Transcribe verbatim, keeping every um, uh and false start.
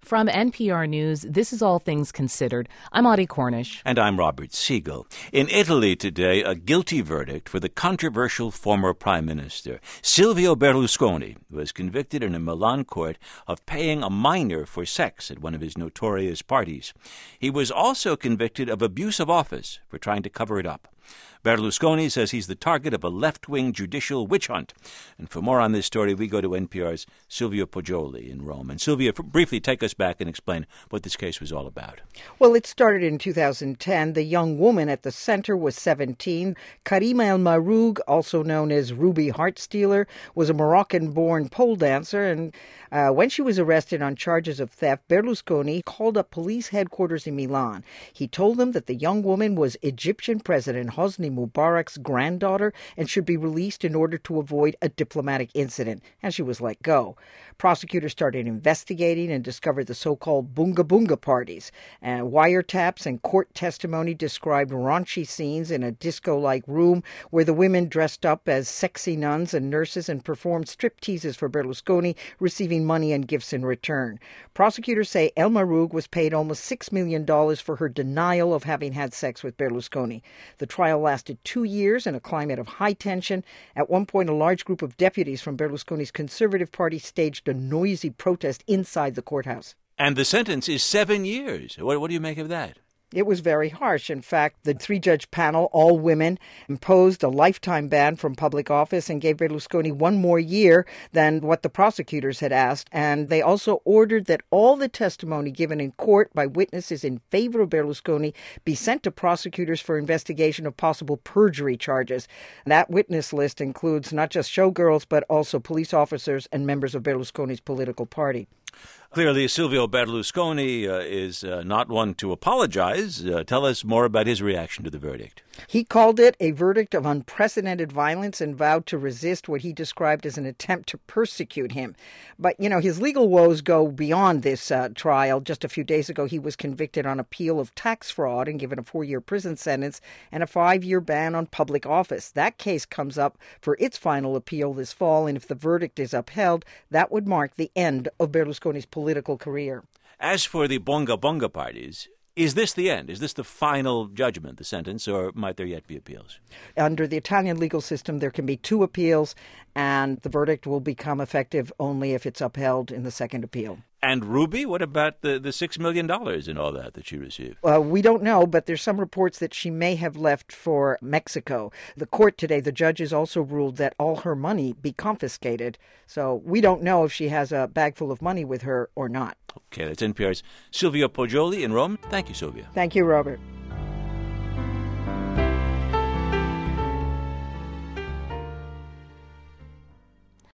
From N P R News, this is All Things Considered. I'm Audie Cornish. And I'm Robert Siegel. In Italy today, a guilty verdict for the controversial former prime minister. Silvio Berlusconi was convicted in a Milan court of paying a minor for sex at one of his notorious parties. He was also convicted of abuse of office for trying to cover it up. Berlusconi says he's the target of a left-wing judicial witch hunt. And for more on this story, we go to N P R's Silvia Poggioli in Rome. And Silvia, briefly take us back and explain what this case was all about. Well, it started in two thousand ten. The young woman at the center was seventeen. Karima El Mahroug, also known as Ruby Heartstealer, was a Moroccan-born pole dancer. And uh, when she was arrested on charges of theft, Berlusconi called up police headquarters in Milan. He told them that the young woman was Egyptian President Hosni Mubarak's granddaughter and should be released in order to avoid a diplomatic incident, and she was let go. Prosecutors started investigating and discovered the so-called Bunga Bunga parties. And wiretaps and court testimony described raunchy scenes in a disco-like room where the women dressed up as sexy nuns and nurses and performed stripteases for Berlusconi, receiving money and gifts in return. Prosecutors say El Mahroug was paid almost six million dollars for her denial of having had sex with Berlusconi. The trial lasted two years in a climate of high tension. At one point, a large group of deputies from Berlusconi's Conservative Party staged a noisy protest inside the courthouse. And the sentence is seven years. What, what do you make of that? It was very harsh. In fact, the three-judge panel, all women, imposed a lifetime ban from public office and gave Berlusconi one more year than what the prosecutors had asked. And they also ordered that all the testimony given in court by witnesses in favor of Berlusconi be sent to prosecutors for investigation of possible perjury charges. That witness list includes not just showgirls, but also police officers and members of Berlusconi's political party. Clearly, Silvio Berlusconi uh, is uh, not one to apologize. Uh, tell us more about his reaction to the verdict. He called it a verdict of unprecedented violence and vowed to resist what he described as an attempt to persecute him. But, you know, his legal woes go beyond this uh, trial. Just a few days ago, he was convicted on appeal of tax fraud and given a four-year prison sentence and a five-year ban on public office. That case comes up for its final appeal this fall, and if the verdict is upheld, that would mark the end of Berlusconi's political career. As for the Bunga Bunga parties, is this the end? Is this the final judgment, the sentence, or might there yet be appeals? Under the Italian legal system, there can be two appeals, and the verdict will become effective only if it's upheld in the second appeal. And Ruby, what about the, the six million dollars and all that that she received? Well, we don't know, but there's some reports that she may have left for Mexico. The court today, the judges also ruled that all her money be confiscated. So we don't know if she has a bag full of money with her or not. Okay, that's N P R's Silvia Poggioli in Rome. Thank you, Silvia. Thank you, Robert.